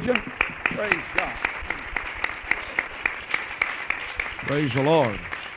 you? Praise God. Praise the Lord.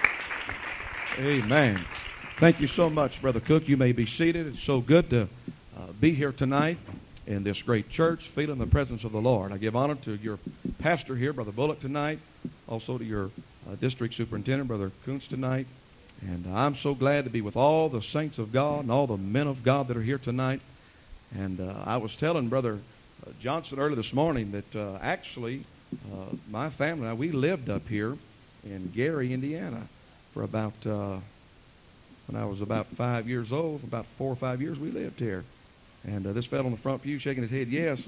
Amen. Thank you so much, Brother Cook. You may be seated. It's so good to be here tonight in this great church, feeling the presence of the Lord. I give honor to your pastor here, Brother Bullock, tonight, also to your district superintendent, Brother Kuntz, tonight. And I'm so glad to be with all the saints of God and all the men of God that are here tonight. And I was telling Brother Johnson early this morning that actually my family and I, we lived up here in Gary, Indiana for about, when I was about 5 years old, for about 4 or 5 years we lived here. And this fellow on the front pew shaking his head, yes.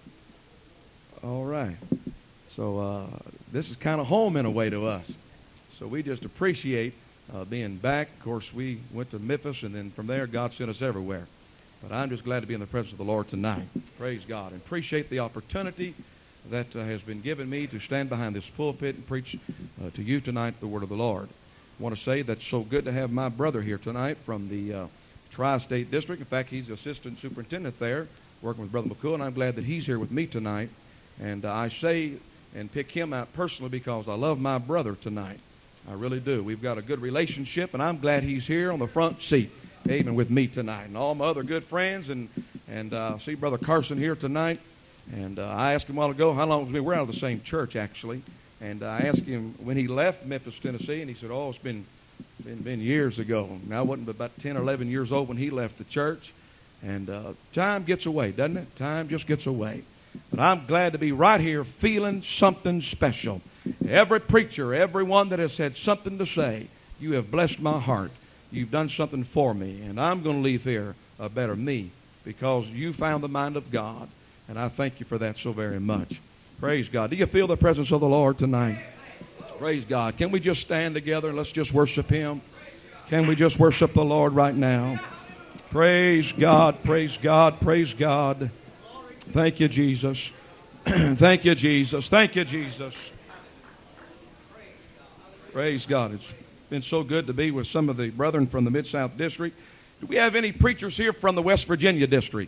All right. So this is kind of home in a way to us. So we just appreciate being back. Of course, we went to Memphis, and then from there, God sent us everywhere. But I'm just glad to be in the presence of the Lord tonight. Praise God. And appreciate the opportunity that has been given me to stand behind this pulpit and preach to you tonight the word of the Lord. I want to say that it's so good to have my brother here tonight from the Tri-State District. In fact, he's the assistant superintendent there, working with Brother McCool, and I'm glad that he's here with me tonight. And I say and pick him out personally because I love my brother tonight. I really do. We've got a good relationship, and I'm glad he's here on the front seat, amen, with me tonight. And all my other good friends, and see Brother Carson here tonight. And I asked him a while ago how long it's been. We're out of the same church, actually. And I asked him when he left Memphis, Tennessee, and he said, oh, it's been years ago. And I wasn't but about 10 or 11 years old when he left the church. And time gets away, doesn't it? Time just gets away. But I'm glad to be right here feeling something special. Every preacher, everyone that has had something to say, you have blessed my heart. You've done something for me. And I'm going to leave here a better me because you found the mind of God. And I thank you for that so very much. Praise God. Do you feel the presence of the Lord tonight? Praise God. Can we just stand together and let's just worship Him? Can we just worship the Lord right now? Praise God. Praise God. Praise God. Thank you, Jesus. Thank you, Jesus. Thank you, Jesus. Praise God. It's been so good to be with some of the brethren from the Mid-South District. Do we have any preachers here from the West Virginia District?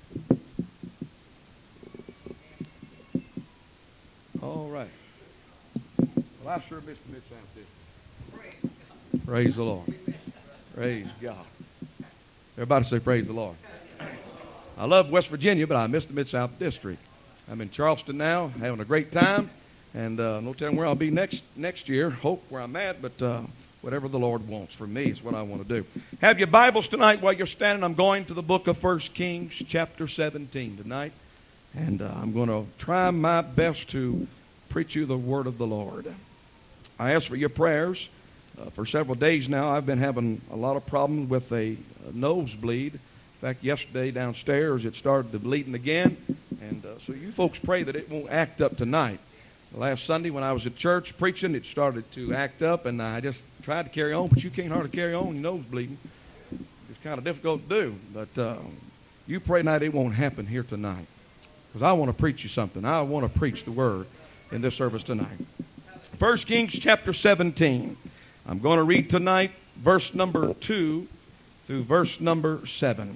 All right. Well, I sure miss the Mid-South District. Praise the Lord. Praise God. Everybody say praise the Lord. I love West Virginia, but I miss the Mid-South District. I'm in Charleston now, having a great time. And no telling where I'll be next year. Hope where I'm at, but whatever the Lord wants for me is what I want to do. Have your Bibles tonight while you're standing. I'm going to the book of 1 Kings, chapter 17 tonight. And I'm going to try my best to preach you the word of the Lord. I ask for your prayers. For several days now, I've been having a lot of problems with a nosebleed. In fact, yesterday downstairs, it started to bleeding again. And so you folks pray that it won't act up tonight. Last Sunday when I was at church preaching, it started to act up, and I just tried to carry on, but you can't hardly carry on, your nose bleeding. It's kind of difficult to do, but you pray tonight it won't happen here tonight, because I want to preach you something. I want to preach the word in this service tonight. 1 Kings chapter 17. I'm going to read tonight verse number 2 through verse number 7.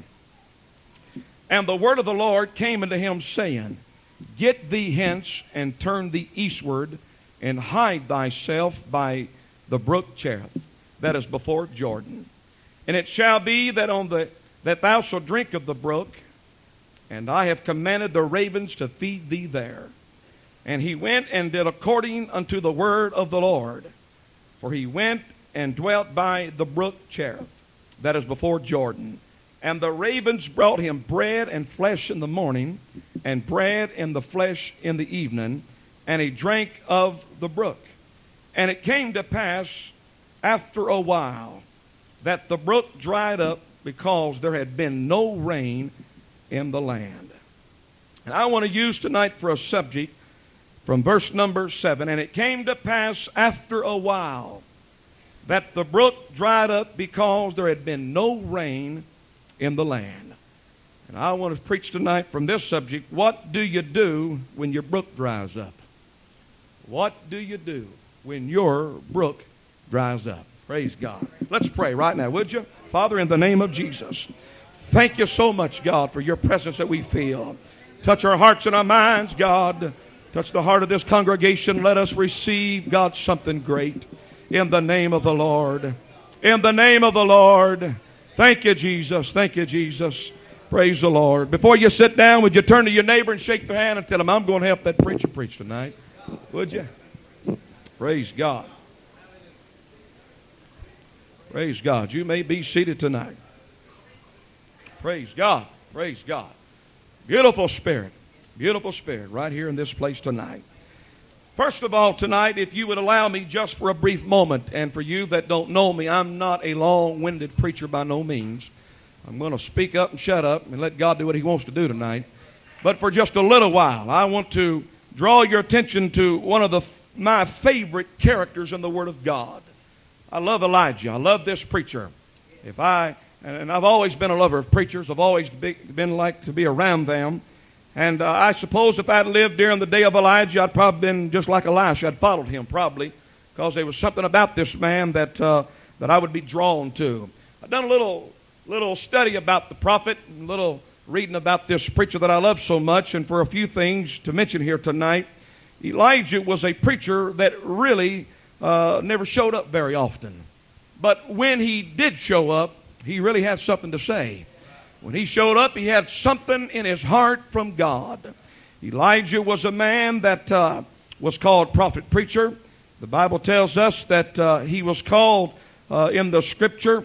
And the word of the Lord came unto him, saying, Get thee hence, and turn thee eastward, and hide thyself by the brook Cherith, that is before Jordan. And it shall be that that thou shalt drink of the brook, and I have commanded the ravens to feed thee there. And he went and did according unto the word of the Lord. For he went and dwelt by the brook Cherith, that is before Jordan. And the ravens brought him bread and flesh in the morning, and bread and the flesh in the evening, and he drank of the brook. And it came to pass after a while that the brook dried up, because there had been no rain in the land. And I want to use tonight for a subject from verse number 7. And it came to pass after a while that the brook dried up, because there had been no rain in the land. And I want to preach tonight from this subject. What do you do when your brook dries up? What do you do when your brook dries up? Praise God. Let's pray right now, would you? Father, in the name of Jesus, thank you so much, God, for your presence that we feel. Touch our hearts and our minds, God. Touch the heart of this congregation. Let us receive, God, something great. In the name of the Lord. In the name of the Lord. Thank you, Jesus. Thank you, Jesus. Praise the Lord. Before you sit down, would you turn to your neighbor and shake their hand and tell them, I'm going to help that preacher preach tonight. Would you? Praise God. Praise God. You may be seated tonight. Praise God. Praise God. Beautiful spirit right here in this place tonight. First of all, tonight, if you would allow me just for a brief moment, and for you that don't know me, I'm not a long-winded preacher by no means. I'm going to speak up and shut up and let God do what He wants to do tonight. But for just a little while, I want to draw your attention to one of my favorite characters in the Word of God. I love Elijah. I love this preacher. And I've always been a lover of preachers. I've always been like to be around them. And I suppose if I'd lived during the day of Elijah, I'd probably been just like Elisha. I'd followed him probably, because there was something about this man that I would be drawn to. I've done a little study about the prophet, a little reading about this preacher that I love so much, and for a few things to mention here tonight. Elijah was a preacher that really never showed up very often. But when he did show up, he really had something to say. When he showed up, he had something in his heart from God. Elijah was a man that was called prophet preacher. The Bible tells us that he was called in the Scripture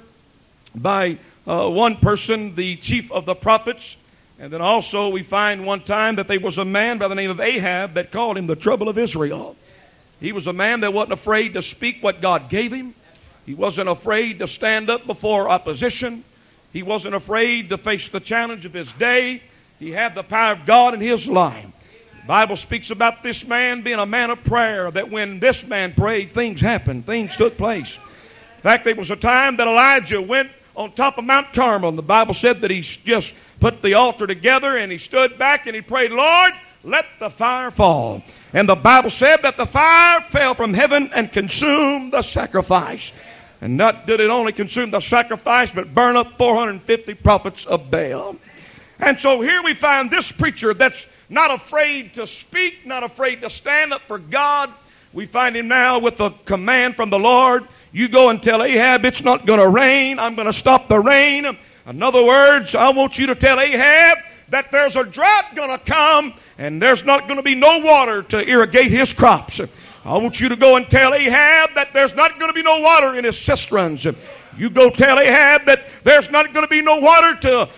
by one person, the chief of the prophets. And then also we find one time that there was a man by the name of Ahab that called him the trouble of Israel. He was a man that wasn't afraid to speak what God gave him. He wasn't afraid to stand up before opposition. He wasn't afraid to face the challenge of his day. He had the power of God in his life. The Bible speaks about this man being a man of prayer, that when this man prayed, things happened. Things took place. In fact, there was a time that Elijah went on top of Mount Carmel. And the Bible said that he just put the altar together and he stood back and he prayed, Lord, let the fire fall. And the Bible said that the fire fell from heaven and consumed the sacrifice. And not did it only consume the sacrifice, but burn up 450 prophets of Baal. And so here we find this preacher that's not afraid to speak, not afraid to stand up for God. We find him now with a command from the Lord. You go and tell Ahab it's not going to rain. I'm going to stop the rain. In other words, I want you to tell Ahab that there's a drought going to come and there's not going to be no water to irrigate his crops. I want you to go and tell Ahab that there's not going to be no water in his cisterns. You go tell Ahab that there's not going to be no water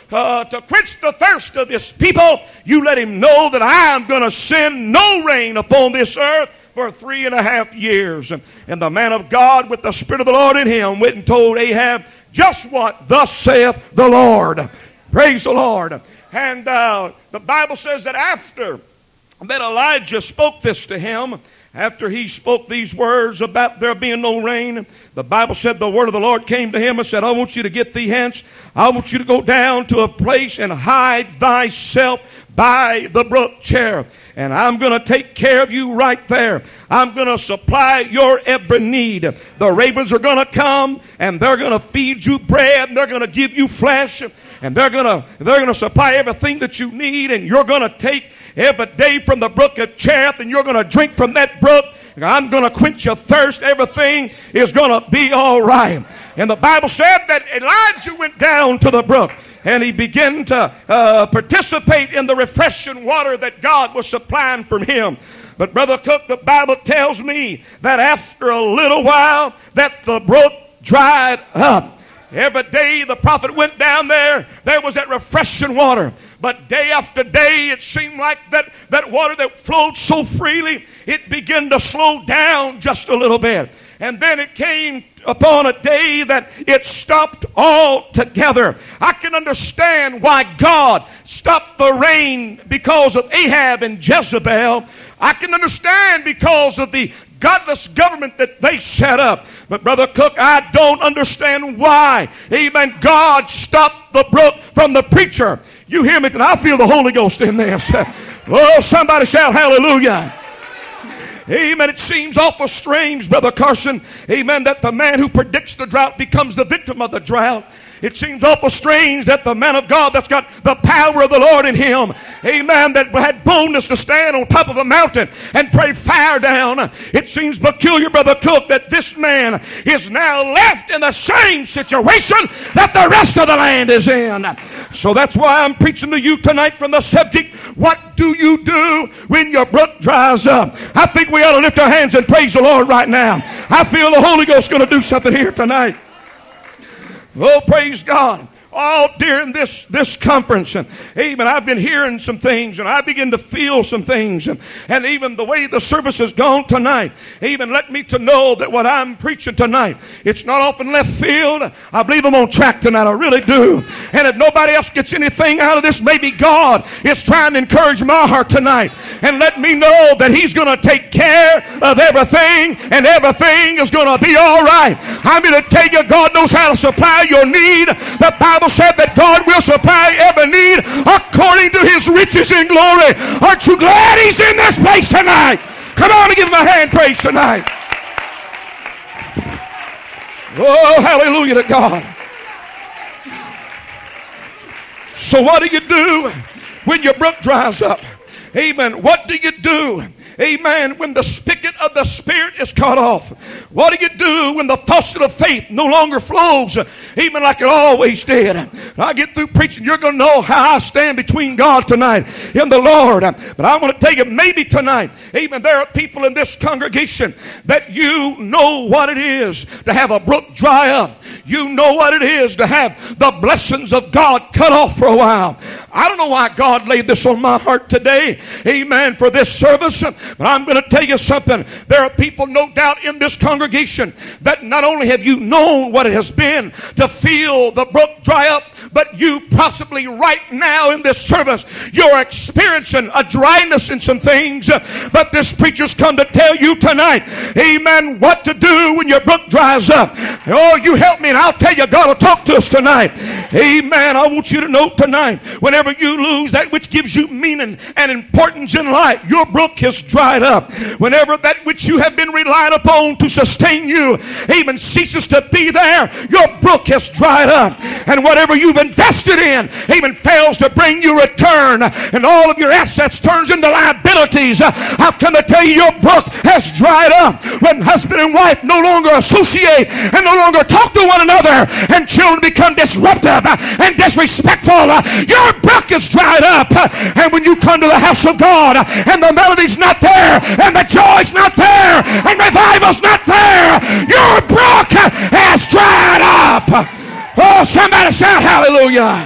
to quench the thirst of this people. You let him know that I am going to send no rain upon this earth for 3.5 years. And the man of God with the Spirit of the Lord in him went and told Ahab just what thus saith the Lord. Praise the Lord. And the Bible says that after that Elijah spoke this to him, after he spoke these words about there being no rain, the Bible said the word of the Lord came to him and said, I want you to get thee hence. I want you to go down to a place and hide thyself by the brook Cherith. And I'm going to take care of you right there. I'm going to supply your every need. The ravens are going to come and they're going to feed you bread and they're going to give you flesh and they're going to supply everything that you need, and you're going to take every day from the brook of Cherith and you're going to drink from that brook. I'm going to quench your thirst. Everything is going to be all right. And the Bible said that Elijah went down to the brook and he began to participate in the refreshing water that God was supplying from him. But Brother Cook, the Bible tells me that after a little while that the brook dried up. Every day the prophet went down there, there was that refreshing water. But day after day, it seemed like that water that flowed so freely, it began to slow down just a little bit. And then it came upon a day that it stopped altogether. I can understand why God stopped the rain because of Ahab and Jezebel. I can understand because of the godless government that they set up. But Brother Cook, I don't understand why, amen, God stopped the brook from the preacher. You hear me? I feel the Holy Ghost in this. Oh, somebody shout hallelujah. Amen. It seems awful strange, Brother Carson, amen, that the man who predicts the drought becomes the victim of the drought. It seems awful strange that the man of God that's got the power of the Lord in him, amen, that had boldness to stand on top of a mountain and pray fire down. It seems peculiar, Brother Cook, that this man is now left in the same situation that the rest of the land is in. So that's why I'm preaching to you tonight from the subject, what do you do when your brook dries up? I think we ought to lift our hands and praise the Lord right now. I feel the Holy Ghost going to do something here tonight. Oh, praise God. All during this conference, and amen, I've been hearing some things, and I begin to feel some things, and even the way the service has gone tonight, even let me to know that what I'm preaching tonight, it's not off in left field. I believe I'm on track tonight, I really do. And if nobody else gets anything out of this, maybe God is trying to encourage my heart tonight, and let me know that He's going to take care of everything, and everything is going to be all right. I'm going to tell you, God knows how to supply your need. The Bible said that God will supply every need according to His riches in glory. Aren't you glad He's in this place tonight? Come on and give Him a hand praise tonight. Oh, hallelujah to God. So what do you do when your brook dries up? Amen. What do you do? Amen. When the spigot of the Spirit is cut off. What do you do when the faucet of faith no longer flows even like it always did? I get through preaching, you're going to know how I stand between God tonight and the Lord. But I want to tell you, maybe tonight, amen, there are people in this congregation that you know what it is to have a brook dry up. You know what it is to have the blessings of God cut off for a while. I don't know why God laid this on my heart today, amen, for this service. But I'm going to tell you something. There are people, no doubt, in this congregation that not only have you known what it has been to feel the brook dry up, but you possibly right now in this service, you're experiencing a dryness in some things. But this preacher's come to tell you tonight, amen, what to do when your brook dries up. Oh, you help me and I'll tell you, God will talk to us tonight. Amen. I want you to know tonight, whenever you lose that which gives you meaning and importance in life, your brook has dried up. Whenever that which you have been relying upon to sustain you, amen, ceases to be there, your brook has dried up. And whatever you've invested in, amen, fails to bring you return, and all of your assets turns into liabilities. I've come to tell you, your brook has dried up. When husband and wife no longer associate and no longer talk to one another, and children become disruptive and disrespectful, your brook is dried up. And when you come to the house of God and the melody's not there, and the joy's not there, and revival's not there, your brook has dried up. Oh, somebody shout hallelujah.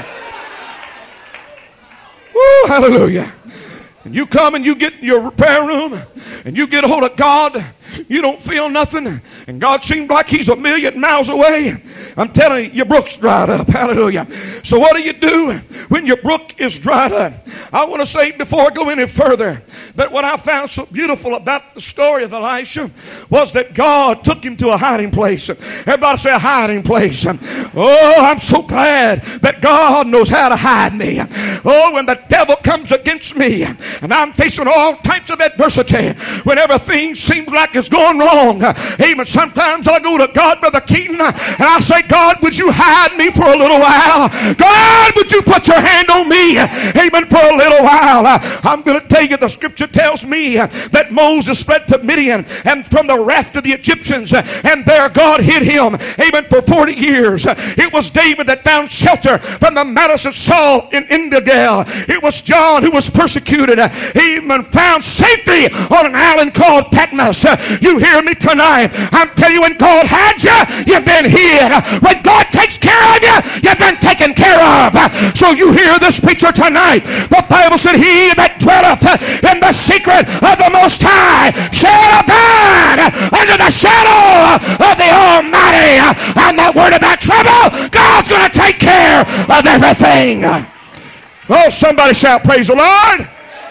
Woo, hallelujah. And you come and you get in your prayer room and you get a hold of God. You don't feel nothing, and God seems like He's 1,000,000 miles away. I'm telling you, your brook's dried up. Hallelujah. So what do you do when your brook is dried up? I want to say before I go any further that what I found so beautiful about the story of Elisha was that God took him to a hiding place. Everybody say a hiding place. Oh, I'm so glad that God knows how to hide me. Oh, when the devil comes against me and I'm facing all types of adversity, when everything seems like it's going wrong, amen, sometimes I go to God, Brother Keaton, and I say, God, would you hide me for a little while? God, would you put your hand on me, amen, for a little while? I'm going to tell you, the scripture tells me that Moses fled to Midian and from the wrath of the Egyptians, and there God hid him, amen, for 40 years. It was David that found shelter from the malice of Saul in Engedi. It was John who was persecuted, even found safety on an island called Patmos. You hear me tonight? I'm telling you, when God had you, you've been hid. When God takes care of you, you've been taken care of. So you hear this preacher tonight. The Bible said, he that dwelleth in the secret of the Most High shall abide under the shadow of the Almighty. I'm not worried about trouble. God's going to take care of everything. Oh, somebody shout, praise the Lord.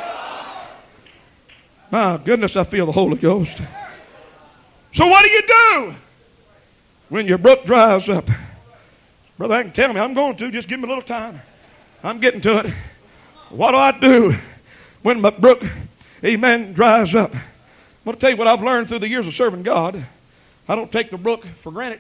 My goodness, I feel the Holy Ghost. So what do you do when your brook dries up? Brother, I can tell me, I'm going to. Just give me a little time. I'm getting to it. What do I do when my brook, amen, dries up? I'm going to tell you what I've learned through the years of serving God. I don't take the brook for granted.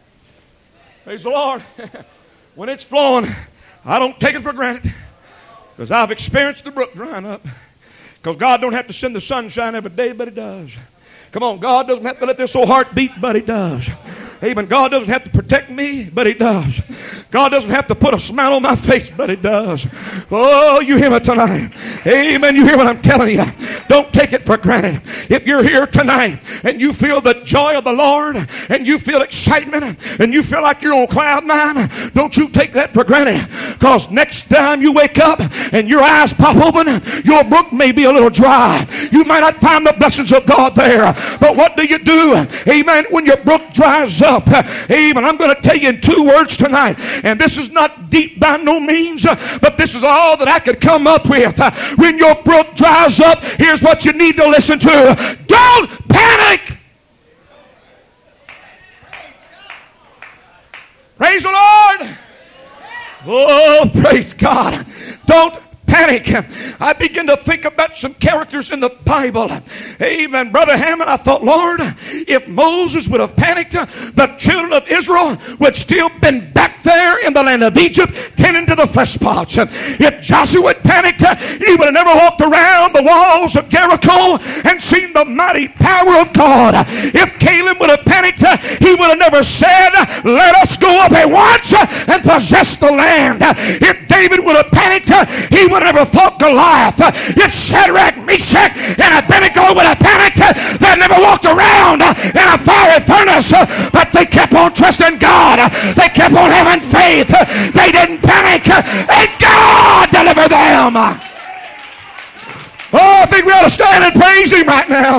Praise the Lord. When it's flowing, I don't take it for granted. Because I've experienced the brook drying up. Because God don't have to send the sunshine every day, but He does. Come on, God doesn't have to let this old heart beat, but He does. Amen. God doesn't have to protect me, but He does. God doesn't have to put a smile on my face, but He does. Oh, you hear me tonight. Amen. You hear what I'm telling you. Don't take it for granted. If you're here tonight and you feel the joy of the Lord and you feel excitement and you feel like you're on cloud nine, don't you take that for granted. Because next time you wake up and your eyes pop open, your brook may be a little dry. You might not find the blessings of God there. But what do you do? Amen. When your brook dries up. Amen. I'm going to tell you in 2 words tonight. And this is not deep by no means. But this is all that I could come up with. When your brook dries up, here's what you need to listen to. Don't panic. Praise the Lord. Oh, praise God. Don't panic. I begin to think about some characters in the Bible. Amen. Brother Hammond, I thought, Lord, if Moses would have panicked, the children of Israel would still been back there in the land of Egypt tending to the flesh pots. If Joshua had panicked, he would have never walked around the walls of Jericho and seen the mighty power of God. If Caleb would have panicked, he would have never said, let us go up at once and possess the land. If David would have panicked, he would have never fought Goliath. If Shadrach, Meshach, and Abednego would have panicked, they never walked around in a fiery furnace, but they kept on trusting God. They kept on having faith. They didn't panic, and God delivered them. Oh, I think we ought to stand and praise Him right now.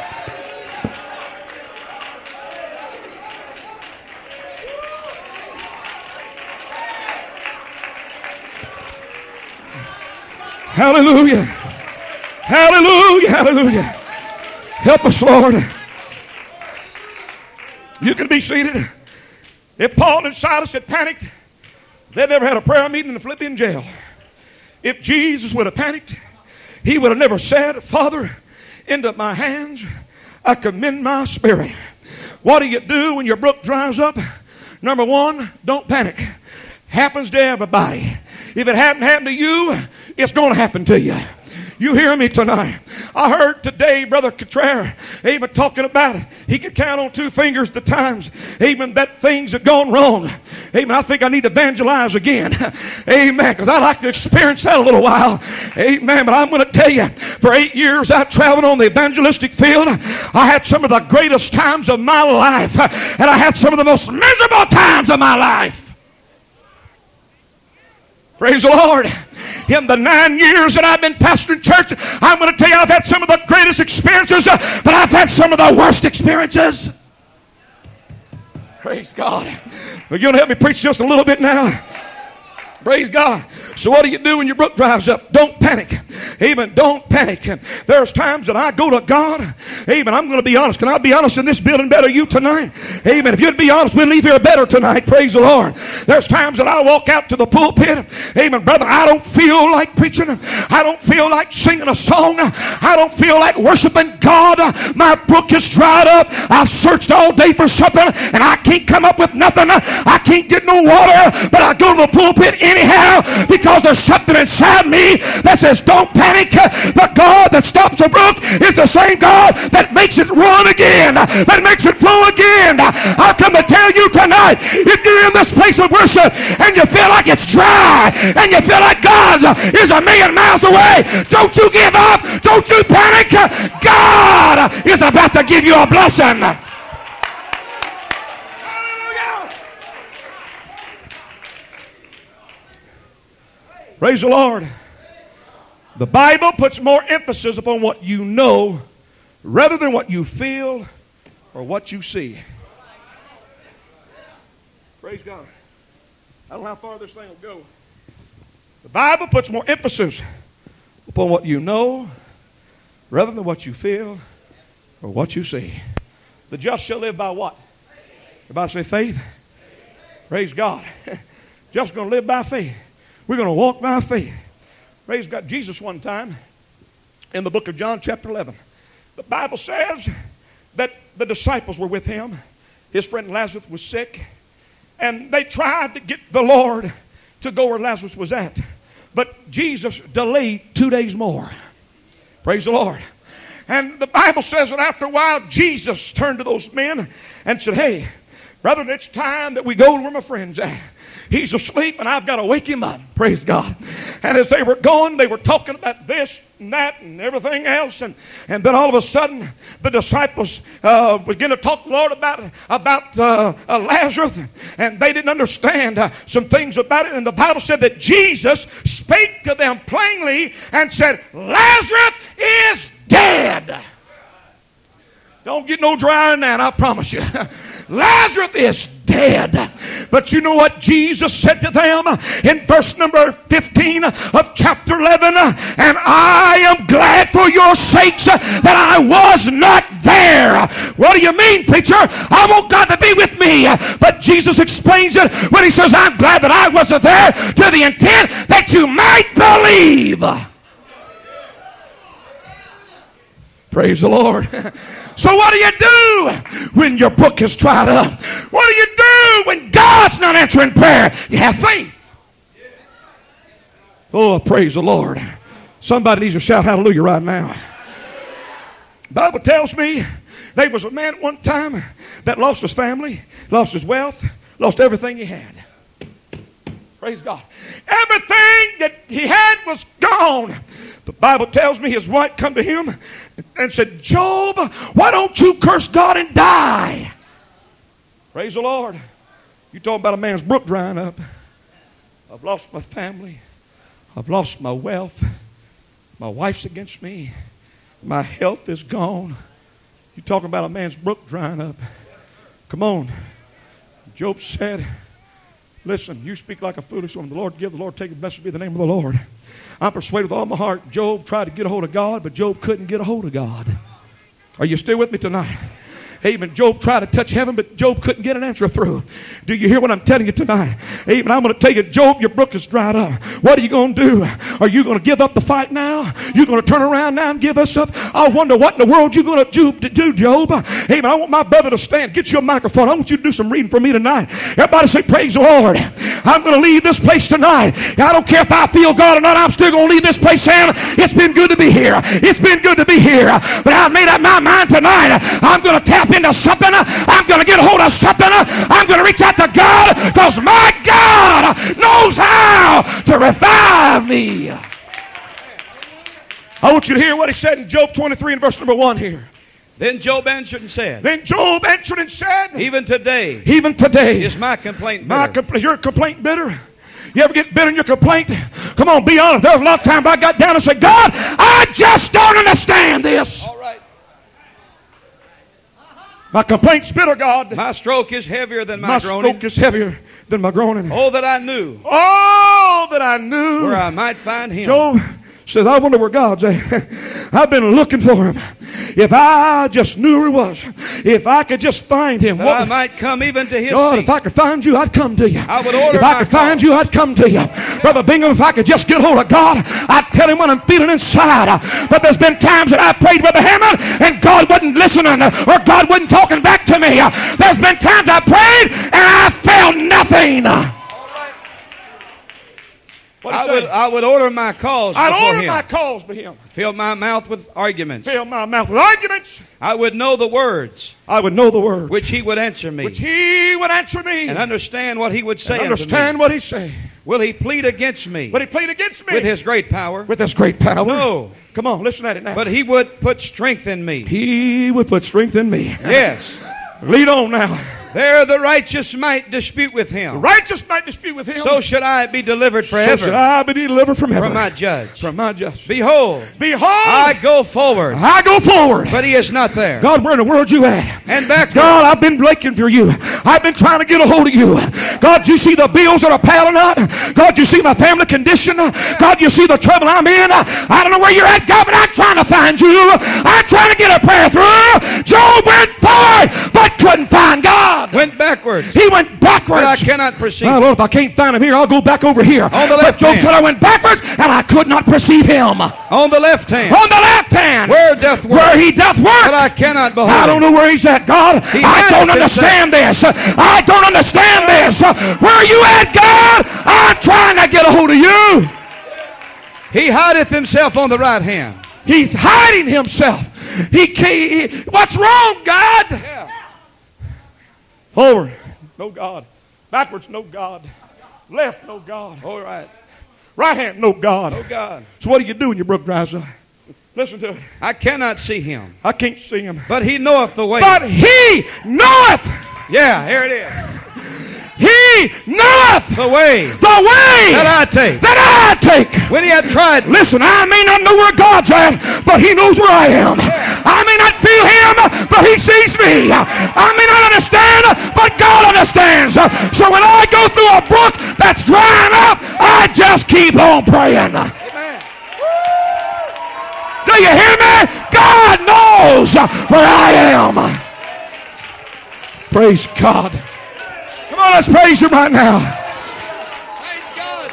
Hallelujah. Hallelujah. Hallelujah. Help us, Lord. You can be seated. If Paul and Silas had panicked, they'd never had a prayer meeting in the Philippian jail. If Jesus would have panicked, He would have never said, Father, into my hands I commend my spirit. What do you do when your brook dries up? Number one, don't panic. Happens to everybody. If it hadn't happened to you, it's going to happen to you. You hear me tonight? I heard today Brother Cottrell, amen, talking about it. He could count on 2 fingers the times, amen, that things have gone wrong. Amen. I think I need to evangelize again. Amen. Because I like to experience that a little while. Amen. But I'm going to tell you, for 8 years I traveled on the evangelistic field. I had some of the greatest times of my life. And I had some of the most miserable times of my life. Praise the Lord. In the 9 years that I've been pastoring church, I'm going to tell you I've had some of the greatest experiences, but I've had some of the worst experiences. Praise God. Well, you're going to help me preach just a little bit now? Praise God. So what do you do when your brook dries up? Don't panic. Amen. Don't panic. There's times that I go to God. Amen. I'm going to be honest. Can I be honest in this building better you tonight? Amen. If you'd be honest, we'll leave here better tonight. Praise the Lord. There's times that I walk out to the pulpit. Amen. Brother, I don't feel like preaching. I don't feel like singing a song. I don't feel like worshiping God. My brook is dried up. I've searched all day for something and I can't come up with nothing. I can't get no water, but I go to the pulpit anyhow because there's something inside me that says don't panic. The God that stops the brook is the same God that makes it run again, that makes it flow again. I've come to tell you tonight, if you're in this place of worship and you feel like it's dry and you feel like God is a million miles away, don't you give up. Don't you panic. God is about to give you a blessing. Praise the Lord. The Bible puts more emphasis upon what you know rather than what you feel or what you see. Praise God. I don't know how far this thing will go. The Bible puts more emphasis upon what you know rather than what you feel or what you see. The just shall live by what? Everybody say faith? Praise God. Just going to live by faith. We're going to walk by faith. Praise God. Jesus one time in the book of John chapter 11, the Bible says that the disciples were with him. His friend Lazarus was sick. And they tried to get the Lord to go where Lazarus was at. But Jesus delayed 2 days more. Praise the Lord. And the Bible says that after a while, Jesus turned to those men and said, hey, brother, it's time that we go to where my friend's at. He's asleep and I've got to wake him up. Praise God. And as they were going, they were talking about this and that and everything else. And then all of a sudden, the disciples began to talk, Lord, about Lazarus. And they didn't understand some things about it. And the Bible said that Jesus spake to them plainly and said, Lazarus is dead. Don't get no drier than that, I promise you. Lazarus is dead. But you know what Jesus said to them in verse number 15 of chapter 11? And I am glad for your sakes that I was not there. What do you mean, preacher? I want God to be with me. But Jesus explains it when he says, I'm glad that I wasn't there, to the intent that you might believe. Praise the Lord. So what do you do when your book is dried up? What do you do when God's not answering prayer? You have faith. Oh, praise the Lord. Somebody needs to shout hallelujah right now. The Bible tells me there was a man at one time that lost his family, lost his wealth, lost everything he had. Praise God. Everything that he had was gone. The Bible tells me his wife come to him and said, Job, why don't you curse God and die? Praise the Lord. You talking about a man's brook drying up. I've lost my family. I've lost my wealth. My wife's against me. My health is gone. You talking about a man's brook drying up. Come on. Job said, listen, you speak like a foolish woman. The Lord give, the Lord take, blessed be the name of the Lord. I'm persuaded with all my heart, Job tried to get a hold of God, but Job couldn't get a hold of God. Are you still with me tonight? Amen. Job tried to touch heaven, but Job couldn't get an answer through. Do you hear what I'm telling you tonight? Amen. I'm going to tell you, Job, your brook is dried up. What are you going to do? Are you going to give up the fight now? You're going to turn around now and give us up? I wonder what in the world you're going to do, Job. Amen. I want my brother to stand. Get you a microphone. I want you to do some reading for me tonight. Everybody say, praise the Lord. I'm going to leave this place tonight. I don't care if I feel God or not. I'm still going to leave this place saying, it's been good to be here. It's been good to be here. But I've made up my mind tonight. I'm going to tap into something. I'm going to get a hold of something. I'm going to reach out to God because my God knows how to revive me. I want you to hear what he said in Job 23 and verse number 1 here. Then Job answered and said, even today is my complaint bitter. Your complaint bitter? You ever get bitter in your complaint? Come on, be honest. There was a lot of times I got down and said, God, I just don't understand this. All right. My complaint's bitter, God. My stroke is heavier than my groaning. My stroke is heavier than my groaning. Oh, that I knew. Oh, that I knew. Where I might find him. Job says, I wonder where God's at. I've been looking for him. If I just knew where he was. If I could just find him. That I might come even to his God, seat. if I could find you, I'd come to you. I would order If I could find you, I'd come to you. Brother Bingham, if I could just get hold of God, I'd tell him what I'm feeling inside. But there's been times that I prayed Brother Hammond and God wasn't listening or God wasn't talking back to me. There's been times I prayed and I felt nothing. I would order my cause before him. I'd order my cause before him. Fill my mouth with arguments. Fill my mouth with arguments. I would know the words. I would know the words. Which he would answer me. Which he would answer me. And understand what he would say and understand what he say. Will he plead against me? Will he plead against me? With his great power. With his great power. No. Come on, listen at it now. But he would put strength in me. He would put strength in me. Yes. Lead on now. There the righteous might dispute with him. The righteous might dispute with him. So should I be delivered forever. So should I be delivered from ever. From my judge. From my judge. Behold. Behold. I go forward. I go forward. But he is not there. God, where in the world you at? And backward. God, I've been looking for you. I've been trying to get a hold of you. God, you see the bills that are piling up. God, you see my family condition. God, you see the trouble I'm in. I don't know where you're at, God, but I'm trying to find you. I'm trying to get a prayer through. Job went forward, but couldn't find God. Went backward. He went backwards. But I cannot perceive. Oh, Lord, if I can't find him here, I'll go back over here. On the left Job hand. said I went backwards, and I could not perceive him. On the left hand. On the left hand. Where doth work. Where he doth work. But I cannot behold. I don't know where he's at, God. I don't understand this. I don't understand this. Where are you at, God? I'm trying to get a hold of you. He hideth himself on the right hand. He's hiding himself. He can't. What's wrong, God? Yeah. Forward, no God. Backwards, no God. Left, no God. All right. Right hand, no God. Oh God. So what do you do when your brook dries up? Listen to it. I cannot see him, I can't see him. but he knoweth the way. But he knoweth. Yeah, here it is. He knoweth The way the way that I take. that I take. When he had tried me, Listen, I may not know where God's at, but he knows where I am. I may not feel him, but he sees me. I may not understand, but God understands. So when I go through a brook that's drying up, I just keep on praying. amen. Do you hear me? God knows where I am. Praise God. Come on, let's praise him right now. Praise God.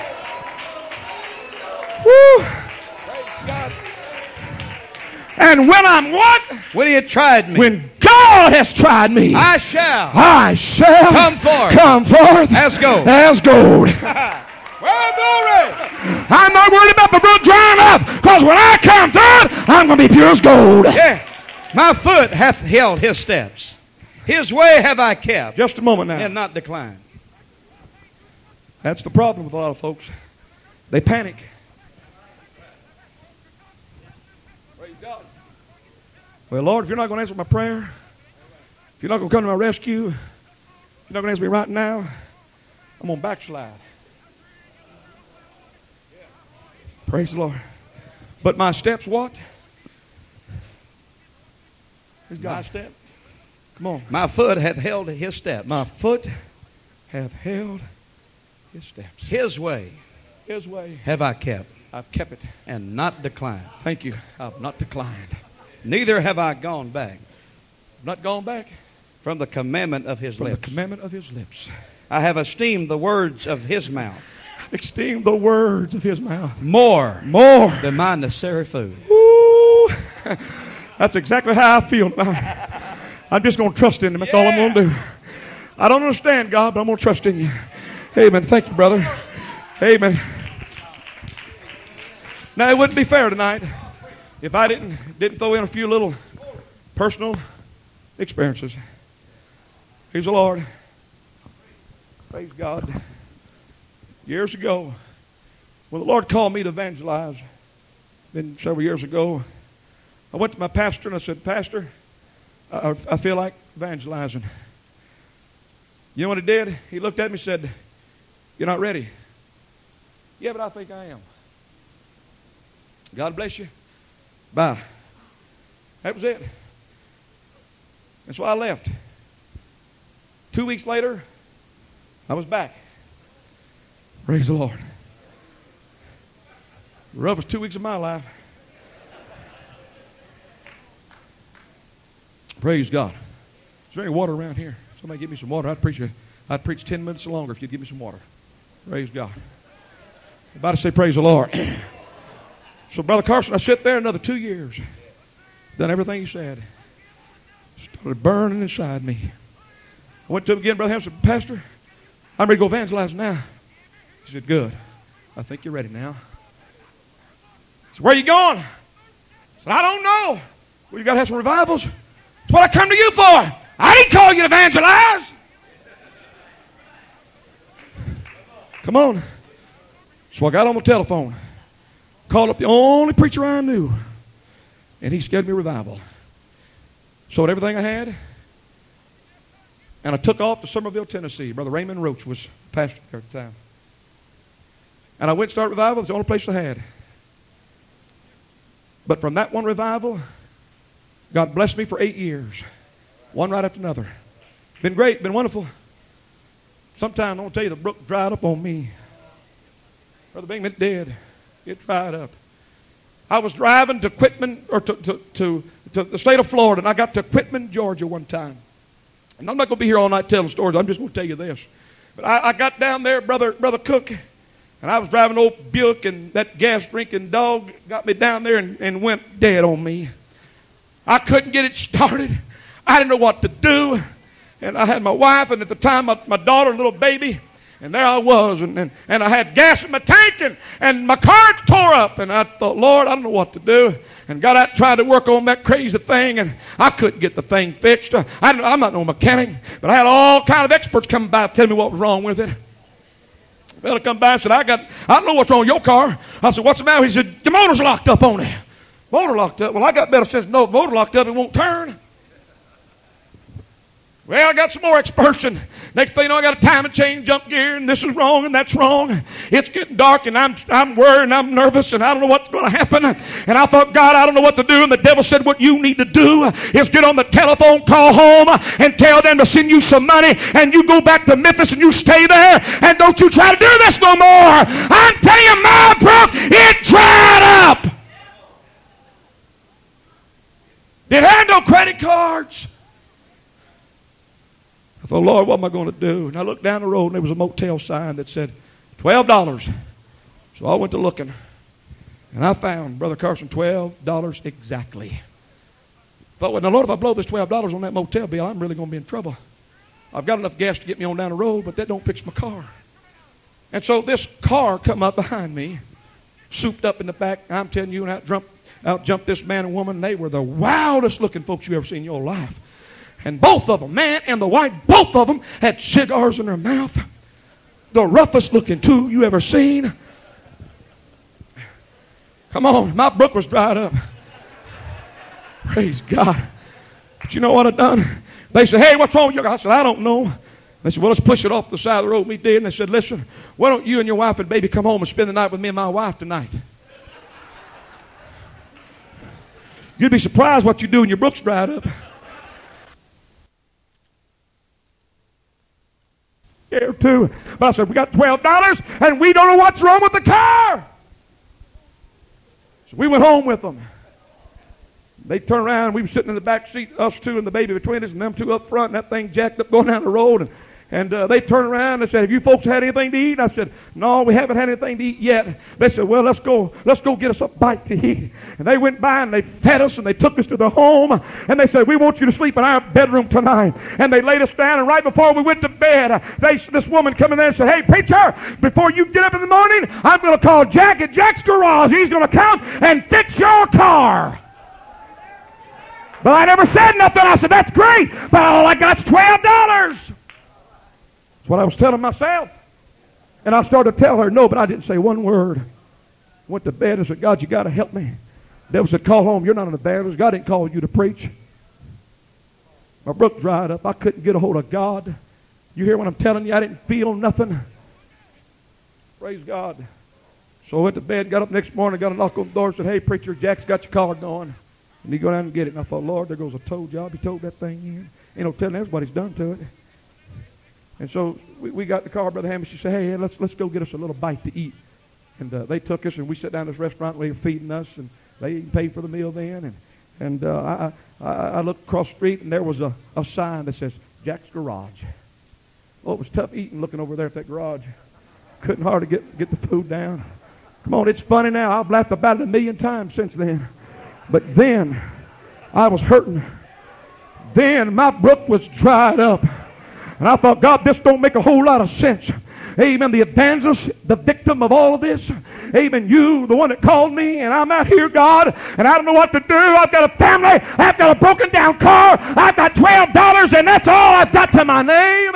Woo. Praise God. And when I'm what? When he had tried me, When God has tried me, I shall I shall come forth come forth as gold. as gold. Well, glory. I'm not worried about the brook drying up, because when I come through, I'm going to be pure as gold. Yeah. My foot hath held his steps. His way have I kept, Just a moment now. and not declined. That's the problem with a lot of folks. They panic. Praise God. Well, Lord, if you're not going to answer my prayer, if you're not going to come to my rescue, if you're not going to answer me right now, I'm going to backslide. Praise the Lord. But my steps what? He's got My a step. Come on. My foot hath held his steps. My foot hath held his steps. His way His way. have I kept, I've kept it. and not declined. Thank you. I've not declined. Neither have I gone back I've not gone back from the commandment of his from the lips. commandment of his lips. I have esteemed the words of his mouth Esteem the words of his mouth more more. than my necessary food. Woo. That's exactly how I feel tonight. I'm just going to trust in him. That's all I'm going to do. I don't understand, God, but I'm going to trust in you. Amen. Thank you, brother. Amen. Now, it wouldn't be fair tonight if I didn't throw in a few little personal experiences. Praise the Lord. Praise God. Years ago, when the Lord called me to evangelize, been several years ago, I went to my pastor and I said, Pastor, I feel like evangelizing. You know what he did? He looked at me and said, you're not ready. Yeah, but I think I am. God bless you. Bye. That was it. And so I left. 2 weeks later, I was back. Praise the Lord. The roughest 2 weeks of my life. Praise God. Is there any water around here? Somebody give me some water. I'd appreciate it. I'd preach 10 minutes longer if you'd give me some water. Praise God. I'm about to say praise the Lord. So, Brother Carson, I sit there another 2 years. Done everything he said. Started burning inside me. I went to him again, Brother Hampton, said, Pastor, I'm ready to go evangelize now. He said, good. I think you're ready now. I said, where are you going? I said, I don't know. Well, you got to have some revivals. That's what I come to you for. I didn't call you to evangelize. Come on. So I got on the telephone, called up the only preacher I knew, and he scheduled me a revival. Sold everything I had, and I took off to Somerville, Tennessee. Brother Raymond Roach was pastor there at the time. And I went to start revival. It's the only place I had. But from that one revival, God blessed me for 8 years. One right after another. Been great, been wonderful. Sometime, I'm going to tell you, the brook dried up on me. Brother Bingman, it did. It dried up. I was driving to Quitman, or to the state of Florida, and I got to Quitman, Georgia one time. And I'm not going to be here all night telling stories. I'm just going to tell you this. But I got down there, Brother Cook, and I was driving an old Buick, and that gas-drinking dog got me down there and went dead on me. I couldn't get it started. I didn't know what to do. And I had my wife, and at the time, my daughter, little baby. And there I was, and I had gas in my tank, and my car tore up. And I thought, Lord, I don't know what to do. And got out, tried to work on that crazy thing, and I couldn't get the thing fixed. I'm not no mechanic, but I had all kind of experts coming by telling me what was wrong with it. The fella come by and said, I don't know what's wrong with your car. I said, what's the matter? He said, the motor's locked up on it. Motor locked up? Well, I got better sense. No, the motor locked up, it won't turn. Well, I got some more experts, and next thing you know, I got a timing chain, jump gear, and this is wrong, and that's wrong. It's getting dark, and I'm worried, and I'm nervous, and I don't know what's going to happen. And I thought, God, I don't know what to do. And the devil said, what you need to do is get on the telephone, call home, and tell them to send you some money, and you go back to Memphis, and you stay there, and don't you try to do this no more. I'm telling you, my brook, it dried up. It had no credit cards. I thought, Lord, what am I going to do? And I looked down the road, and there was a motel sign that said $12. So I went to looking, and I found, Brother Carson, $12 exactly. Thought, well, now, Lord, if I blow this $12 on that motel bill, I'm really going to be in trouble. I've got enough gas to get me on down the road, but that don't fix my car. And so this car come up behind me, souped up in the back. I'm telling you, and out jumped this man and woman. They were the wildest looking folks you ever seen in your life. And both of them, man and the wife, both of them had cigars in their mouth. The roughest looking two you ever seen. Come on, my brook was dried up. Praise God. But you know what I done? They said, hey, what's wrong with you? I said, I don't know. They said, well, let's push it off the side of the road. We did. And they said, listen, why don't you and your wife and baby come home and spend the night with me and my wife tonight? You'd be surprised what you do when your brook's dried up. Here too. But I said, we got $12 and we don't know what's wrong with the car. So we went home with them. They turned around and we were sitting in the back seat, us two and the baby between us, and them two up front, and that thing jacked up going down the road. And they turned around and said, have you folks had anything to eat? And I said, no, we haven't had anything to eat yet. They said, well, let's go get us a bite to eat. And they went by and they fed us and they took us to the home. And they said, we want you to sleep in our bedroom tonight. And they laid us down, and right before we went to bed, this woman come in there and said, hey, preacher, before you get up in the morning, I'm going to call Jack at Jack's Garage. He's going to come and fix your car. But I never said nothing. I said, that's great, but all I got's $12. That's what I was telling myself. And I started to tell her, no, but I didn't say one word. Went to bed and said, God, you got to help me. The devil said, call home. You're not an evangelist. God didn't call you to preach. My brook dried up. I couldn't get a hold of God. You hear what I'm telling you? I didn't feel nothing. Praise God. So I went to bed, got up next morning, got a knock on the door, said, hey, preacher, Jack's got your car going. And he go down and get it. And I thought, Lord, there goes a tow job. He towed that thing in. Ain't no telling us what he's done to it. And so we got the car, Brother Hammond. She said, hey, let's go get us a little bite to eat. And they took us, and we sat down at this restaurant, and they were feeding us, and they paid for the meal then. And I looked across the street, and there was a sign that says, Jack's Garage. Oh, it was tough eating looking over there at that garage. Couldn't hardly get the food down. Come on, it's funny now. I've laughed about it 1,000,000 times since then. But then I was hurting. Then my brook was dried up. And I thought, God, this don't make a whole lot of sense. Amen. The evangelist, the victim of all of this. Amen. You, the one that called me, and I'm out here, God, and I don't know what to do. I've got a family. I've got a broken down car. I've got $12, and that's all I've got to my name.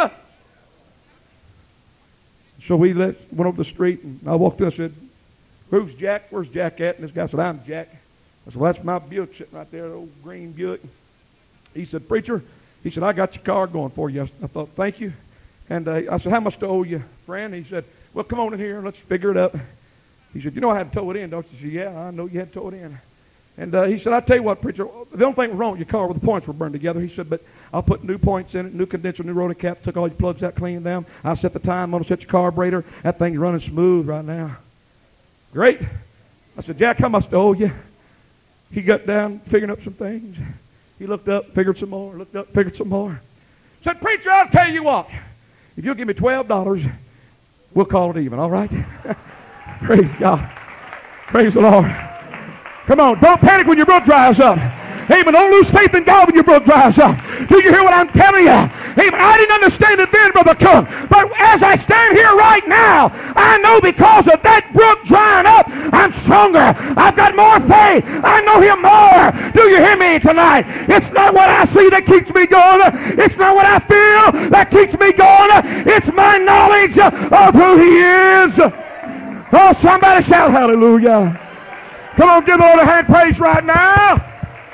So we went over the street, and I walked up and said, who's Jack? Where's Jack at? And this guy said, I'm Jack. I said, well, that's my Buick sitting right there, the old green Buick. He said, preacher, he said, I got your car going for you. I thought, thank you. And I said, how much do I owe you, friend? He said, well, come on in here. Let's figure it up. He said, you know I had to tow it in, don't you? I said, yeah, I know you had to tow it in. And he said, I'll tell you what, preacher, the only thing was wrong with your car was the points were burned together. He said, but I'll put new points in it, new condenser, new rotor cap, took all your plugs out, cleaned them. I'll set the time, I'm going to set your carburetor. That thing's running smooth right now. Great. I said, Jack, how much do I owe you? He got down, figuring up some things. He looked up, figured some more, looked up, figured some more. Said, preacher, I'll tell you what. If you'll give me $12, we'll call it even, all right? Praise God. Praise the Lord. Come on, don't panic when your brook dries up. Amen. Don't lose faith in God when your brook dries up. Do you hear what I'm telling you? Amen. I didn't understand it then, Brother Cook. But as I stand here right now, I know because of that brook drying up, I'm stronger. I've got more faith. I know him more. Do you hear me tonight? It's not what I see that keeps me going. It's not what I feel that keeps me going. It's my knowledge of who he is. Oh, somebody shout hallelujah. Come on, give the Lord a hand praise right now.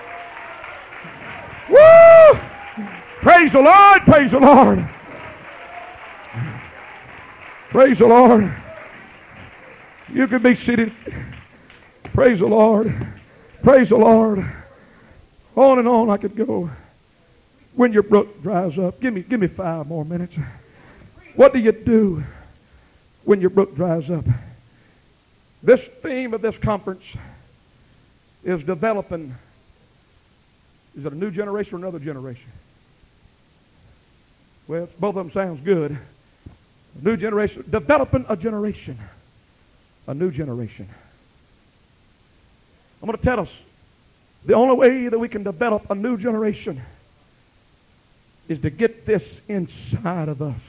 Woo! Praise the Lord, praise the Lord. Praise the Lord. You can be seated. Praise the Lord. Praise the Lord. On and on I could go. When your brook dries up. Give me 5 more minutes. What do you do when your brook dries up? This theme of this conference is developing. Is it a new generation or another generation? Well, both of them sounds good. A new generation. Developing a generation. A new generation. I'm going to tell us the only way that we can develop a new generation is to get this inside of us.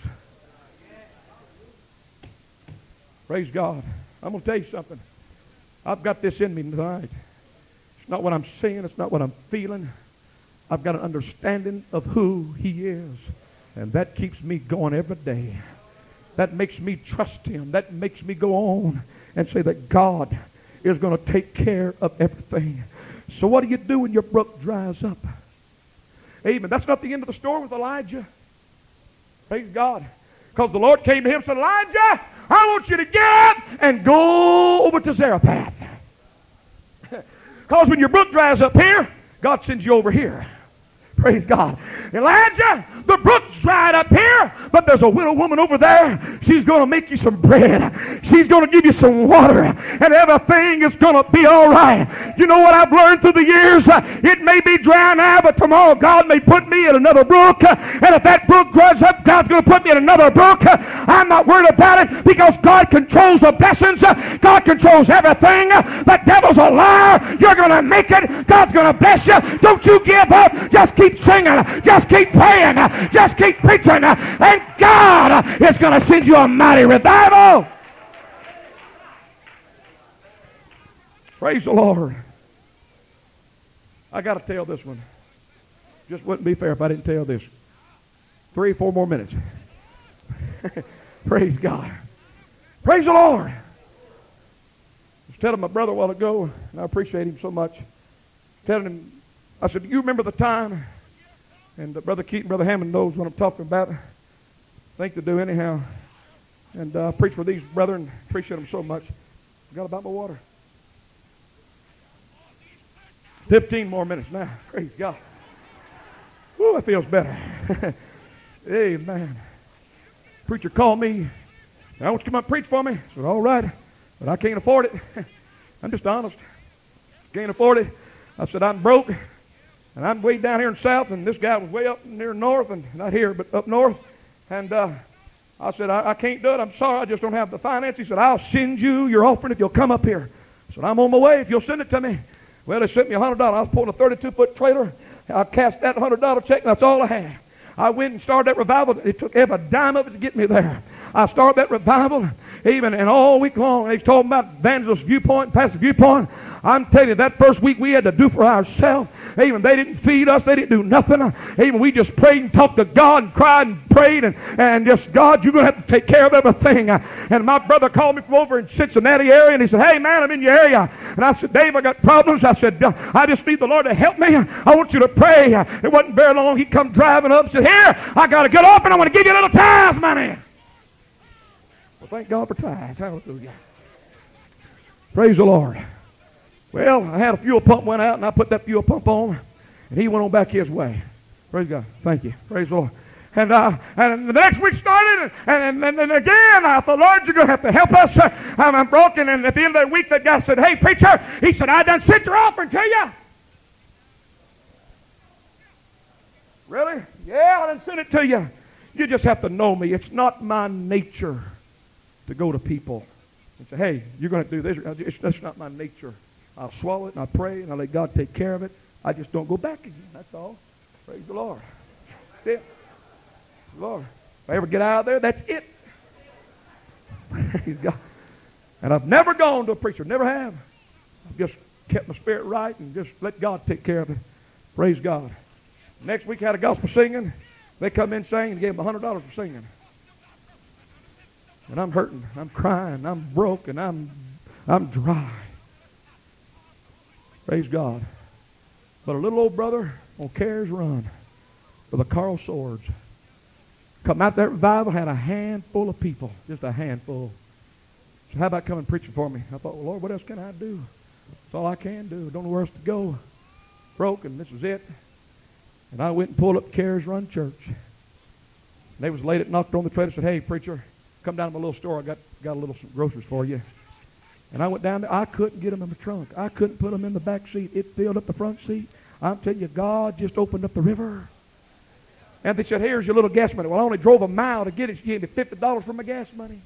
Praise God. I'm going to tell you something. I've got this in me tonight. It's not what I'm saying. It's not what I'm feeling. I've got an understanding of who he is. And that keeps me going every day. That makes me trust him. That makes me go on and say that God is going to take care of everything. So what do you do when your brook dries up? Amen. That's not the end of the story with Elijah. Praise God. Because the Lord came to him and said, Elijah, I want you to get up and go over to Zarephath. Because when your brook dries up here, God sends you over here. Praise God. Elijah, the brook's dried up here, but there's a widow woman over there. She's going to make you some bread. She's going to give you some water, and everything is going to be all right. You know what I've learned through the years? It may be dry now, but tomorrow God may put me in another brook, and if that brook dries up, God's going to put me in another brook. I'm not worried about it because God controls the blessings. God controls everything. The devil's a liar. You're going to make it. God's going to bless you. Don't you give up. Just keep singing. Just keep praying. Just keep preaching. And God is going to send you a mighty revival. Praise the Lord. I got to tell this one. Just wouldn't be fair if I didn't tell this. 3 or 4 more minutes. Praise God. Praise the Lord. I was telling my brother a while ago, and I appreciate him so much. Telling him, I said, do you remember the time? And Brother Keaton, Brother Hammond knows what I'm talking about. I think they do anyhow. And I preach for these brethren. Appreciate them so much. Forgot about my water. 15 more minutes now. Praise God. Woo, that feels better. Amen. Preacher called me. I want you to come up and preach for me. I said, all right. But I can't afford it. I'm just honest. Can't afford it. I said, I'm broke. And I'm way down here in south, and this guy was way up near north, and not here, but up north. And I said, I can't do it. I'm sorry. I just don't have the finance. He said, I'll send you your offering if you'll come up here. I said, I'm on my way if you'll send it to me. Well, they sent me $100. I was pulling a 32-foot trailer. I cast that $100 check, and that's all I had. I went and started that revival. It took every dime of it to get me there. I started that revival, even, and all week long, they told me about evangelist viewpoint, pastor viewpoint. I'm telling you, that first week we had to do for ourselves. Even they didn't feed us. They didn't do nothing. Even we just prayed and talked to God and cried and prayed and just, God, you're going to have to take care of everything. And my brother called me from over in Cincinnati area, and he said, hey, man, I'm in your area. And I said, Dave, I got problems. I said, I just need the Lord to help me. I want you to pray. It wasn't very long. He come driving up and said, here, I got a good offering. I want to give you a little tithes money. Well, thank God for tithes. Hallelujah. Praise the Lord. Well, I had a fuel pump went out, and I put that fuel pump on, and he went on back his way. Praise God. Thank you. Praise the Lord. And the next week started, and again, I thought, Lord, you're going to have to help us. I'm broken. And at the end of that week, that guy said, hey, preacher, he said, I done sent your offering to you. Really? Yeah, I done sent it to you. You just have to know me. It's not my nature to go to people and say, hey, you're going to do this. That's not my nature. I'll swallow it, and I pray, and I let God take care of it. I just don't go back again. That's all. Praise the Lord. That's it. Lord, if I ever get out of there, that's it. Praise God. And I've never gone to a preacher. Never have. I've just kept my spirit right and just let God take care of it. Praise God. Next week I had a gospel singing. They come in singing and gave them $100 for singing. And I'm hurting. I'm crying. I'm broken. I'm dry. Praise God. But a little old brother on Cares Run with a Carl Swords come out that revival, had a handful of people. Just a handful. So how about coming preaching for me? I thought, well, Lord, what else can I do? That's all I can do. Don't know where else to go. Broken. This was it. And I went and pulled up Cares Run Church. And they was late that knocked on the trailer and said, hey, preacher, come down to my little store. I got a little some groceries for you. And I went down there. I couldn't get them in the trunk. I couldn't put them in the back seat. It filled up the front seat. I'm telling you, God just opened up the river. And they said, here's your little gas money. Well, I only drove a mile to get it. She gave me $50 for my gas money.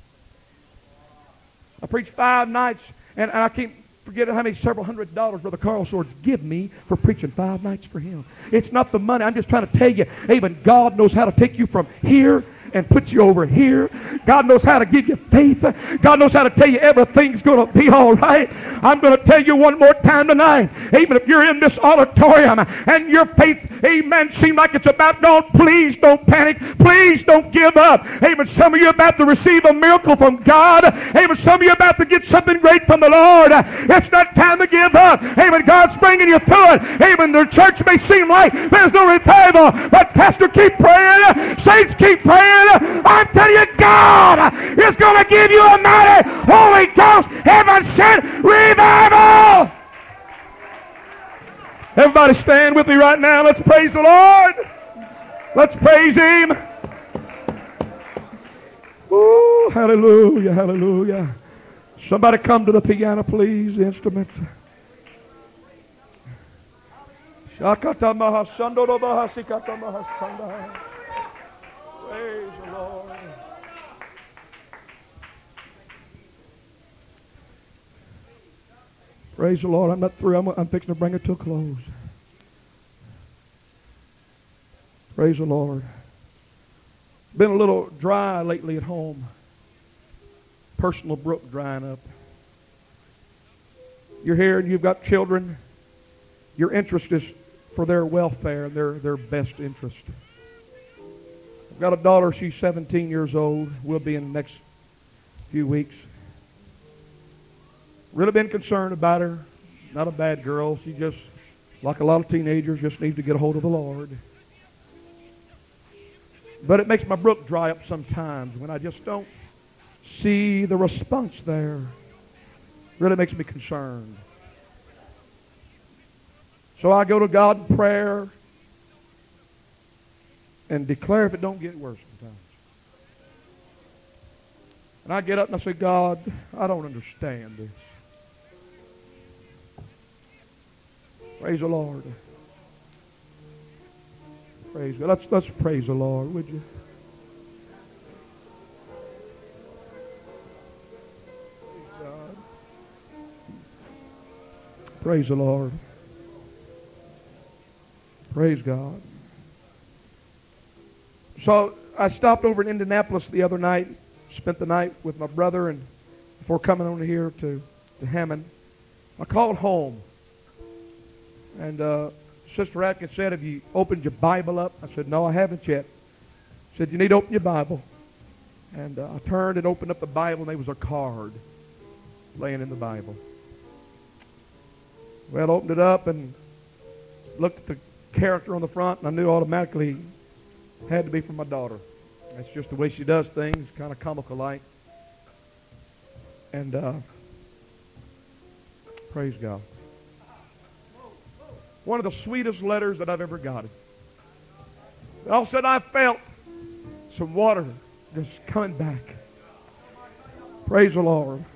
I preached 5 nights, and I can't forget how many several $100s Brother Carl Swords give me for preaching 5 nights for him. It's not the money. I'm just trying to tell you, even God knows how to take you from here and put you over here. God knows how to give you faith. God knows how to tell you everything's going to be all right. I'm going to tell you one more time tonight. Even if you're in this auditorium and your faith, amen, seems like it's about gone, please don't panic. Please don't give up. Amen. Some of you are about to receive a miracle from God. Amen. Some of you are about to get something great from the Lord. It's not time to give up. Amen. God's bringing you through it. Amen. The church may seem like there's no revival, but Pastor, keep praying. Saints, keep praying. I'm telling you, God is going to give you a mighty Holy Ghost heaven-sent revival. Everybody stand with me right now. Let's praise the Lord. Let's praise Him. Woo, hallelujah, hallelujah. Somebody come to the piano, please, the instruments. Shakata mahasando bahasikata mahasanda. Praise the Lord. Praise the Lord. I'm not through. I'm fixing to bring it to a close. Praise the Lord. Been a little dry lately at home. Personal brook drying up. You're here and you've got children. Your interest is for their welfare and their best interest. I've got a daughter, she's 17 years old, will be in the next few weeks. Really been concerned about her. Not a bad girl. She just, like a lot of teenagers, just needs to get a hold of the Lord. But it makes my brook dry up sometimes when I just don't see the response there. Really makes me concerned. So I go to God in prayer and declare if it don't get worse sometimes. And I get up and I say, God, I don't understand this. Praise the Lord. Praise God. Let's praise the Lord, would you? Praise God. Praise the Lord. Praise God. So I stopped over in Indianapolis the other night, spent the night with my brother, and before coming on here to Hammond, I called home. And Sister Atkins said, have you opened your Bible up? I said, no, I haven't yet. She said, you need to open your Bible. And I turned and opened up the Bible, and there was a card laying in the Bible. Well, I opened it up and looked at the character on the front, and I knew automatically it had to be from my daughter. That's just the way she does things, kind of comical-like. And praise God. One of the sweetest letters that I've ever got. All of a sudden I felt some water just coming back. Praise the Lord.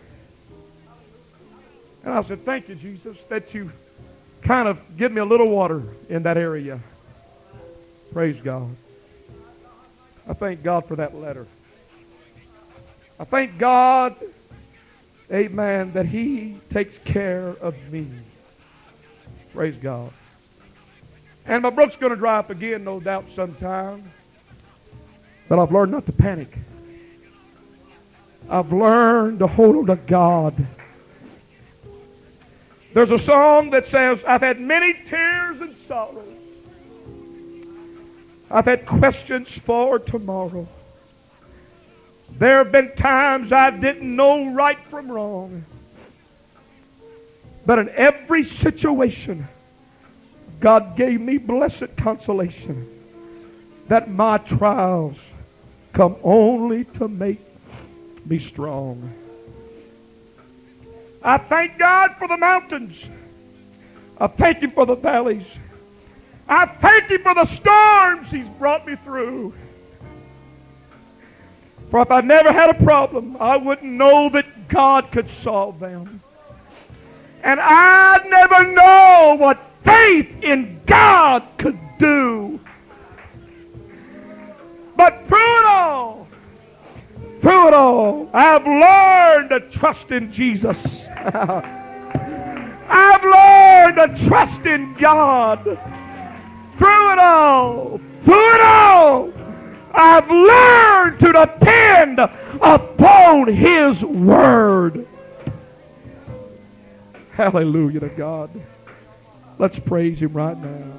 And I said, thank you, Jesus, that you kind of give me a little water in that area. Praise God. I thank God for that letter. I thank God, amen, that He takes care of me. Praise God. And my brook's going to dry up again, no doubt, sometime. But I've learned not to panic. I've learned to hold on to God. There's a song that says, I've had many tears and sorrows. I've had questions for tomorrow. There have been times I didn't know right from wrong. But in every situation, God gave me blessed consolation that my trials come only to make me strong. I thank God for the mountains. I thank Him for the valleys. I thank Him for the storms He's brought me through. For if I never had a problem, I wouldn't know that God could solve them. And I'd never know what faith in God could do. But through it all, I've learned to trust in Jesus. I've learned to trust in God. Through it all, I've learned to depend upon His Word. Hallelujah to God. Let's praise Him right now.